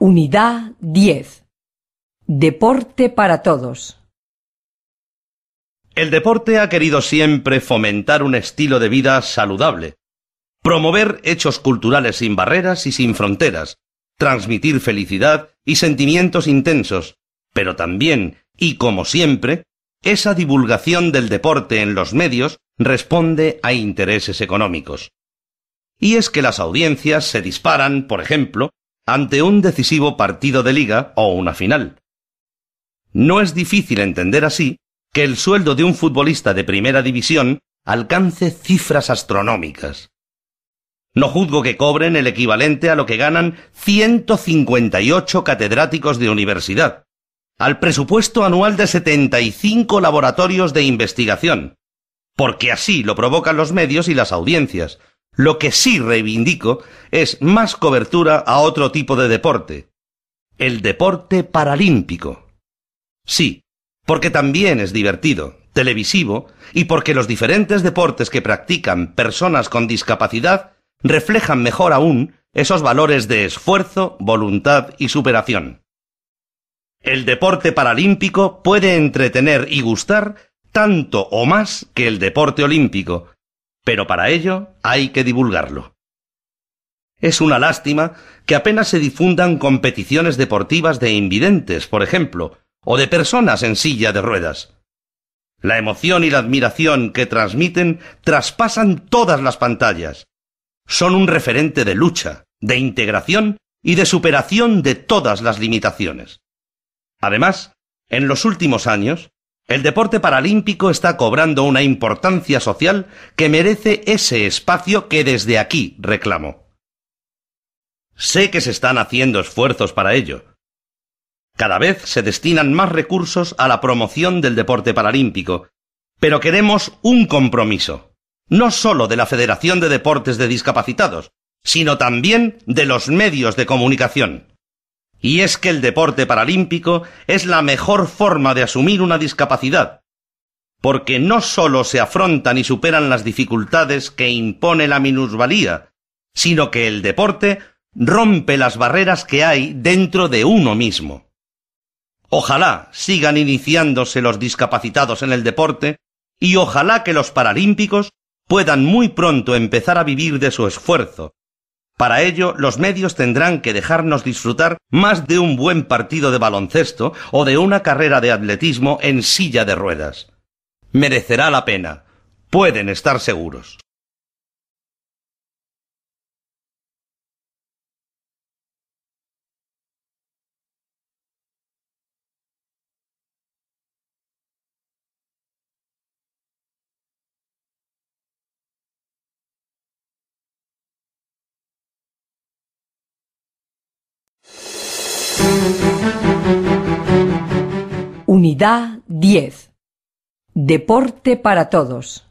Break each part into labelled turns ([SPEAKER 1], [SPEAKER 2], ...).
[SPEAKER 1] Unidad 10. Deporte para todos.
[SPEAKER 2] El deporte ha querido siempre fomentar un estilo de vida saludable, promover hechos culturales sin barreras y sin fronteras, transmitir felicidad y sentimientos intensos, pero también, y como siempre, esa divulgación del deporte en los medios responde a intereses económicos. Y es que las audiencias se disparan, por ejemplo, ante un decisivo partido de liga o una final. No es difícil entender así que el sueldo de un futbolista de primera división alcance cifras astronómicas. No juzgo que cobren el equivalente a lo que ganan 158 catedráticos de universidad, al presupuesto anual de 75 laboratorios de investigación, porque así lo provocan los medios y las audiencias. Lo que sí reivindico es más cobertura a otro tipo de deporte, el deporte paralímpico. Sí, porque también es divertido, televisivo, y porque los diferentes deportes que practican personas con discapacidad reflejan mejor aún esos valores de esfuerzo, voluntad y superación. El deporte paralímpico puede entretener y gustar tanto o más que el deporte olímpico, pero para ello hay que divulgarlo. Es una lástima que apenas se difundan competiciones deportivas de invidentes, por ejemplo, o de personas en silla de ruedas. La emoción y la admiración que transmiten traspasan todas las pantallas. Son un referente de lucha, de integración y de superación de todas las limitaciones. Además, en los últimos años, el deporte paralímpico está cobrando una importancia social que merece ese espacio que desde aquí reclamo. Sé que se están haciendo esfuerzos para ello. Cada vez se destinan más recursos a la promoción del deporte paralímpico, pero queremos un compromiso, no solo de la Federación de Deportes de Discapacitados, sino también de los medios de comunicación. Y es que el deporte paralímpico es la mejor forma de asumir una discapacidad, porque no solo se afrontan y superan las dificultades que impone la minusvalía, sino que el deporte rompe las barreras que hay dentro de uno mismo. Ojalá sigan iniciándose los discapacitados en el deporte y ojalá que los paralímpicos puedan muy pronto empezar a vivir de su esfuerzo. Para ello, los medios tendrán que dejarnos disfrutar más de un buen partido de baloncesto o de una carrera de atletismo en silla de ruedas. Merecerá la pena. Pueden estar seguros.
[SPEAKER 1] Unidad 10. Deporte para todos.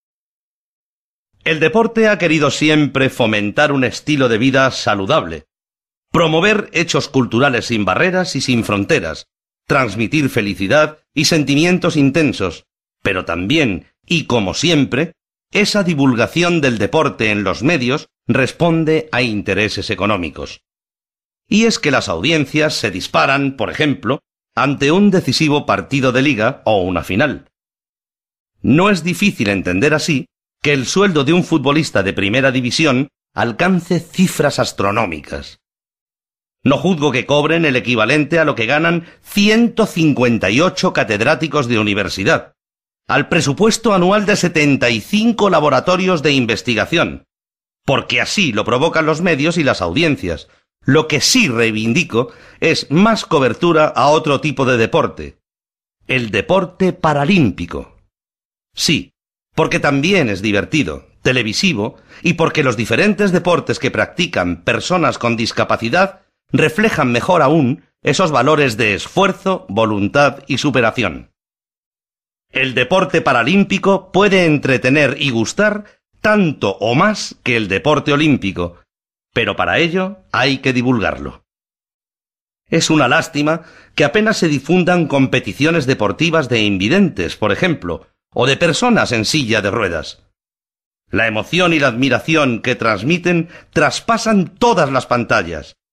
[SPEAKER 2] El deporte ha querido siempre fomentar un estilo de vida saludable, promover hechos culturales sin barreras y sin fronteras, transmitir felicidad y sentimientos intensos, pero también, y como siempre, esa divulgación del deporte en los medios responde a intereses económicos. Y es que las audiencias se disparan, por ejemplo, ante un decisivo partido de liga o una final. No es difícil entender así que el sueldo de un futbolista de primera división alcance cifras astronómicas. No juzgo que cobren el equivalente a lo que ganan 158 catedráticos de universidad, al presupuesto anual de 75 laboratorios de investigación, porque así lo provocan los medios y las audiencias. Lo que sí reivindico es más cobertura a otro tipo de deporte, el deporte paralímpico. Sí, porque también es divertido, televisivo, y porque los diferentes deportes que practican personas con discapacidad reflejan mejor aún esos valores de esfuerzo, voluntad y superación. El deporte paralímpico puede entretener y gustar tanto o más que el deporte olímpico, pero para ello hay que divulgarlo. Es una lástima que apenas se difundan competiciones deportivas de invidentes, por ejemplo, o de personas en silla de ruedas. La emoción y la admiración que transmiten traspasan todas las pantallas.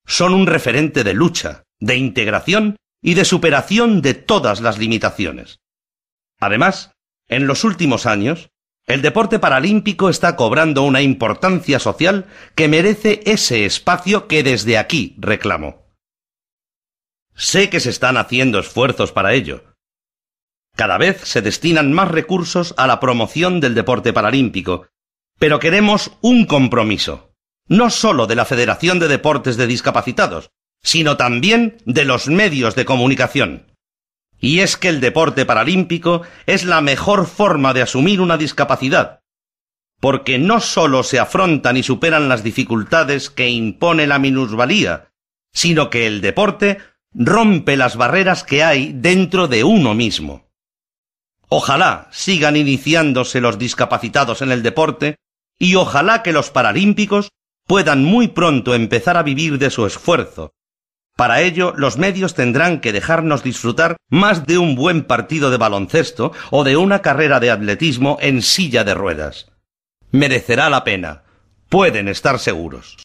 [SPEAKER 2] Son un referente de lucha, de integración y de superación de todas las limitaciones. Además, en los últimos años, el deporte paralímpico está cobrando una importancia social que merece ese espacio que desde aquí reclamo. Sé que se están haciendo esfuerzos para ello. Cada vez se destinan más recursos a la promoción del deporte paralímpico, pero queremos un compromiso, no solo de la Federación de Deportes de Discapacitados, sino también de los medios de comunicación. Y es que el deporte paralímpico es la mejor forma de asumir una discapacidad, porque no solo se afrontan y superan las dificultades que impone la minusvalía, sino que el deporte rompe las barreras que hay dentro de uno mismo. Ojalá sigan iniciándose los discapacitados en el deporte y ojalá que los paralímpicos puedan muy pronto empezar a vivir de su esfuerzo. Para ello, los medios tendrán que dejarnos disfrutar más de un buen partido de baloncesto o de una carrera de atletismo en silla de ruedas. Merecerá la pena. Pueden estar seguros.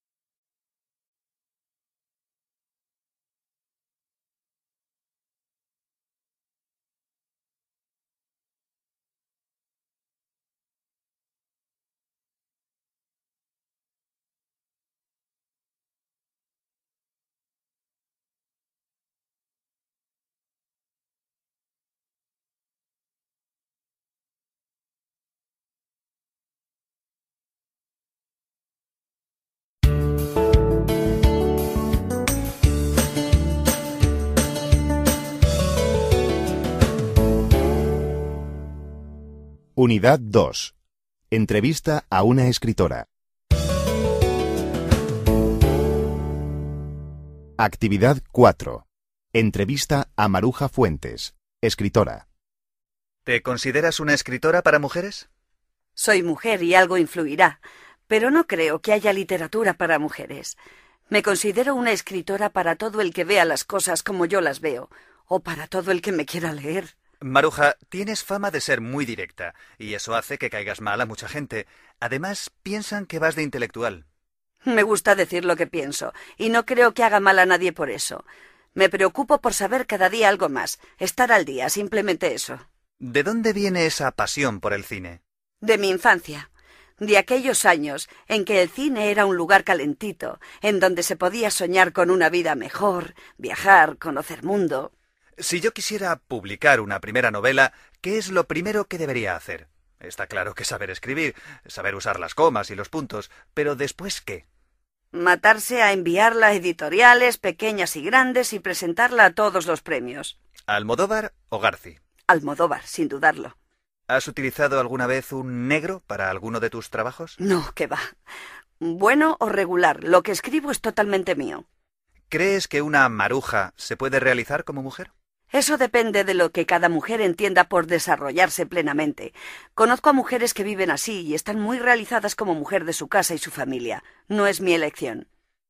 [SPEAKER 3] Unidad 2. Entrevista a una escritora. Actividad 4. Entrevista a Maruja Fuentes, escritora.
[SPEAKER 4] ¿Te consideras una escritora para mujeres?
[SPEAKER 5] Soy mujer y algo influirá, pero no creo que haya literatura para mujeres. Me considero una escritora para todo el que vea las cosas como yo las veo, o para todo el que me quiera leer.
[SPEAKER 4] Maruja, tienes fama de ser muy directa, y eso hace que caigas mal a mucha gente. Además, piensan que vas de intelectual.
[SPEAKER 5] Me gusta decir lo que pienso, y no creo que haga mal a nadie por eso. Me preocupo por saber cada día algo más, estar al día, simplemente eso.
[SPEAKER 4] ¿De dónde viene esa pasión por el cine?
[SPEAKER 5] De mi infancia, de aquellos años en que el cine era un lugar calentito, en donde se podía soñar con una vida mejor, viajar, conocer mundo.
[SPEAKER 4] Si yo quisiera publicar una primera novela, ¿qué es lo primero que debería hacer? Está claro que saber escribir, saber usar las comas y los puntos, pero ¿después qué?
[SPEAKER 5] Matarse a enviarla a editoriales pequeñas y grandes y presentarla a todos los premios.
[SPEAKER 4] ¿Almodóvar o Garci?
[SPEAKER 5] Almodóvar, sin dudarlo.
[SPEAKER 4] ¿Has utilizado alguna vez un negro para alguno de tus trabajos?
[SPEAKER 5] No, qué va. Bueno o regular, lo que escribo es totalmente mío.
[SPEAKER 4] ¿Crees que una maruja se puede realizar como mujer?
[SPEAKER 5] Eso depende de lo que cada mujer entienda por desarrollarse plenamente. Conozco a mujeres que viven así y están muy realizadas como mujer de su casa y su familia. No es mi elección.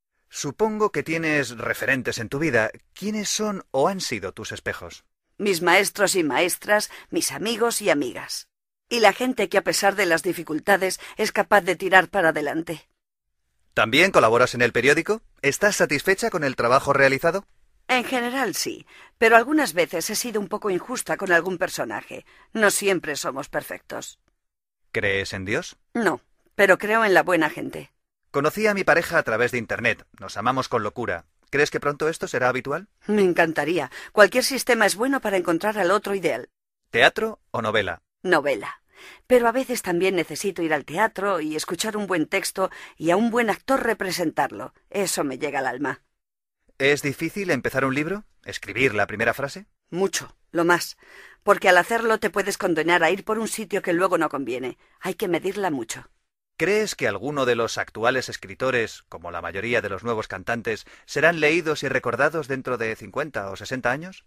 [SPEAKER 4] Supongo que tienes referentes en tu vida. ¿Quiénes son o han sido tus espejos?
[SPEAKER 5] Mis maestros y maestras, mis amigos y amigas. Y la gente que a pesar de las dificultades es capaz de tirar para adelante.
[SPEAKER 4] ¿También colaboras en el periódico? ¿Estás satisfecha con el trabajo realizado?
[SPEAKER 5] En general sí, pero algunas veces he sido un poco injusta con algún personaje. No siempre somos perfectos.
[SPEAKER 4] ¿Crees en Dios?
[SPEAKER 5] No, pero creo en la buena gente.
[SPEAKER 4] Conocí a mi pareja a través de Internet. Nos amamos con locura. ¿Crees que pronto esto será habitual?
[SPEAKER 5] Me encantaría. Cualquier sistema es bueno para encontrar al otro ideal.
[SPEAKER 4] ¿Teatro o novela?
[SPEAKER 5] Novela. Pero a veces también necesito ir al teatro y escuchar un buen texto y a un buen actor representarlo. Eso me llega al alma.
[SPEAKER 4] ¿Es difícil empezar un libro? ¿Escribir la primera frase?
[SPEAKER 5] Mucho, lo más. Porque al hacerlo te puedes condenar a ir por un sitio que luego no conviene. Hay que medirla mucho.
[SPEAKER 4] ¿Crees que alguno de los actuales escritores, como la mayoría de los nuevos cantantes, serán leídos y recordados dentro de 50 o 60 años?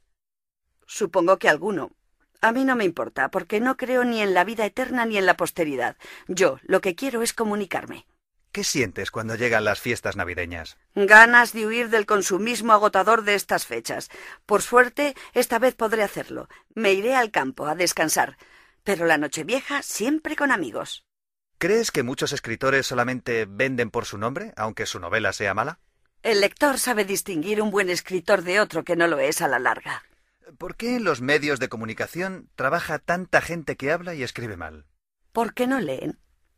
[SPEAKER 5] Supongo que alguno. A mí no me importa, porque no creo ni en la vida eterna ni en la posteridad. Yo lo que quiero es comunicarme.
[SPEAKER 4] ¿Qué sientes cuando llegan las fiestas navideñas?
[SPEAKER 5] Ganas de huir del consumismo agotador de estas fechas. Por suerte, esta vez podré hacerlo. Me iré al campo a descansar. Pero la Nochevieja siempre con amigos.
[SPEAKER 4] ¿Crees que muchos escritores solamente venden por su nombre, aunque su novela sea mala?
[SPEAKER 5] El lector sabe distinguir un buen escritor de otro que no lo es a la larga.
[SPEAKER 4] ¿Por qué en los medios de comunicación trabaja tanta gente que habla y escribe mal?
[SPEAKER 5] ¿Por qué no leen?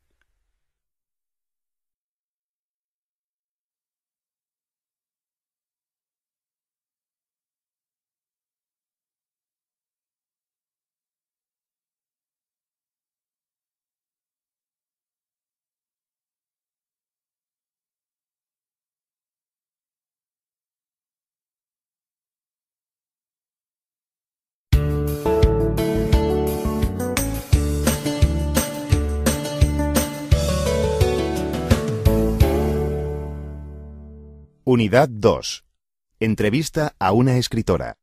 [SPEAKER 3] Unidad 2. Entrevista a una escritora.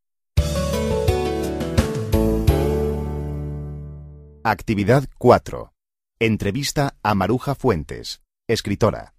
[SPEAKER 3] Actividad 4. Entrevista a Maruja Fuentes, escritora.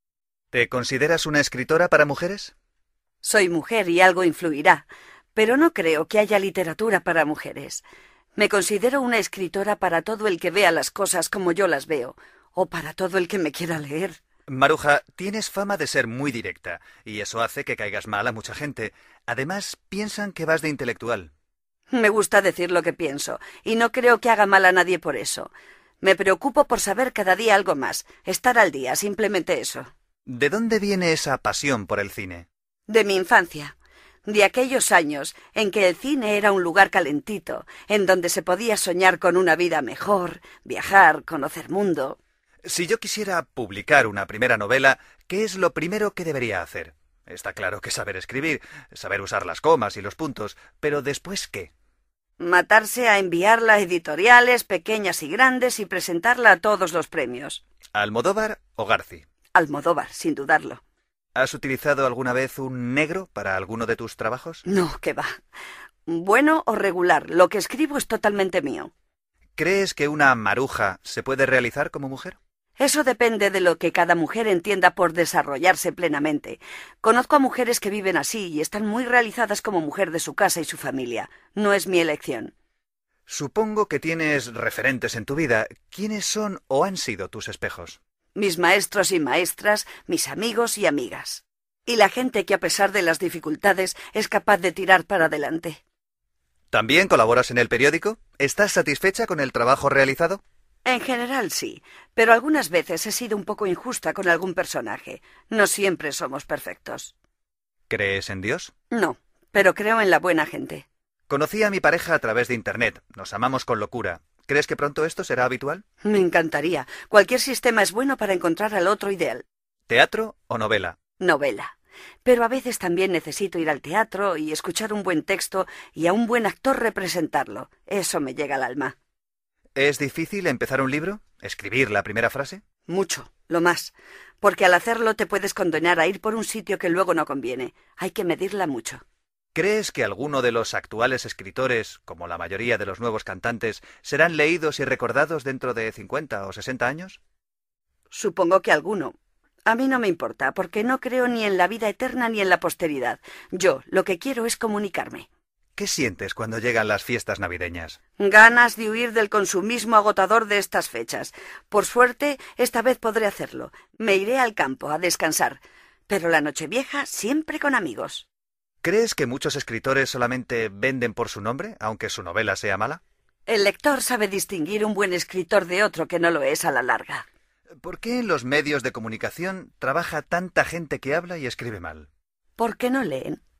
[SPEAKER 4] ¿Te consideras una escritora para mujeres?
[SPEAKER 5] Soy mujer y algo influirá, pero no creo que haya literatura para mujeres. Me considero una escritora para todo el que vea las cosas como yo las veo, o para todo el que me quiera leer.
[SPEAKER 4] Maruja, tienes fama de ser muy directa, y eso hace que caigas mal a mucha gente. Además, piensan que vas de intelectual.
[SPEAKER 5] Me gusta decir lo que pienso, y no creo que haga mal a nadie por eso. Me preocupo por saber cada día algo más, estar al día, simplemente eso.
[SPEAKER 4] ¿De dónde viene esa pasión por el cine?
[SPEAKER 5] De mi infancia, de aquellos años en que el cine era un lugar calentito, en donde se podía soñar con una vida mejor, viajar, conocer mundo.
[SPEAKER 4] Si yo quisiera publicar una primera novela, ¿qué es lo primero que debería hacer? Está claro que saber escribir, saber usar las comas y los puntos, pero ¿después qué?
[SPEAKER 5] Matarse a enviarla a editoriales pequeñas y grandes y presentarla a todos los premios.
[SPEAKER 4] ¿Almodóvar o Garci?
[SPEAKER 5] Almodóvar, sin dudarlo.
[SPEAKER 4] ¿Has utilizado alguna vez un negro para alguno de tus trabajos?
[SPEAKER 5] No, qué va. Bueno o regular, lo que escribo es totalmente mío.
[SPEAKER 4] ¿Crees que una maruja se puede realizar como mujer?
[SPEAKER 5] Eso depende de lo que cada mujer entienda por desarrollarse plenamente. Conozco a mujeres que viven así y están muy realizadas como mujer de su casa y su familia. No es mi elección.
[SPEAKER 4] Supongo que tienes referentes en tu vida. ¿Quiénes son o han sido tus espejos?
[SPEAKER 5] Mis maestros y maestras, mis amigos y amigas. Y la gente que a pesar de las dificultades es capaz de tirar para adelante.
[SPEAKER 4] ¿También colaboras en el periódico? ¿Estás satisfecha con el trabajo realizado?
[SPEAKER 5] En general sí, pero algunas veces he sido un poco injusta con algún personaje. No siempre somos perfectos.
[SPEAKER 4] ¿Crees en Dios?
[SPEAKER 5] No, pero creo en la buena gente.
[SPEAKER 4] Conocí a mi pareja a través de Internet. Nos amamos con locura. ¿Crees que pronto esto será habitual?
[SPEAKER 5] Me encantaría. Cualquier sistema es bueno para encontrar al otro ideal.
[SPEAKER 4] ¿Teatro o novela?
[SPEAKER 5] Novela. Pero a veces también necesito ir al teatro y escuchar un buen texto y a un buen actor representarlo. Eso me llega al alma.
[SPEAKER 4] ¿Es difícil empezar un libro? ¿Escribir la primera frase?
[SPEAKER 5] Mucho, lo más. Porque al hacerlo te puedes condenar a ir por un sitio que luego no conviene. Hay que medirla mucho.
[SPEAKER 4] ¿Crees que alguno de los actuales escritores, como la mayoría de los nuevos cantantes, serán leídos y recordados dentro de 50 o 60 años?
[SPEAKER 5] Supongo que alguno. A mí no me importa, porque no creo ni en la vida eterna ni en la posteridad. Yo lo que quiero es comunicarme.
[SPEAKER 4] ¿Qué sientes cuando llegan las fiestas navideñas?
[SPEAKER 5] Ganas de huir del consumismo agotador de estas fechas. Por suerte, esta vez podré hacerlo. Me iré al campo a descansar. Pero la Nochevieja siempre con amigos.
[SPEAKER 4] ¿Crees que muchos escritores solamente venden por su nombre, aunque su novela sea mala?
[SPEAKER 5] El lector sabe distinguir un buen escritor de otro que no lo es a la larga.
[SPEAKER 4] ¿Por qué en los medios de comunicación trabaja tanta gente que habla y escribe mal?
[SPEAKER 5] ¿Por qué no leen?